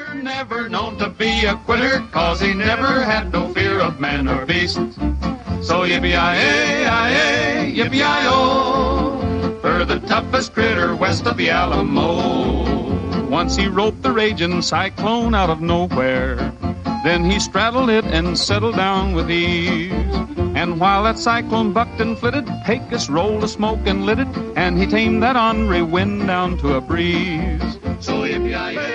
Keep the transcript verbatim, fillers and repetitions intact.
Never known to be a quitter, cause he never had no fear of man or beast. So yippee-yi-yi, yippee-yi-o, for the toughest critter west of the Alamo. Once he roped the raging cyclone out of nowhere, then he straddled it and settled down with ease. And while that cyclone bucked and flitted, Pecos rolled a smoke and lit it, and he tamed that ornery wind down to a breeze. So yippee-yi-yi,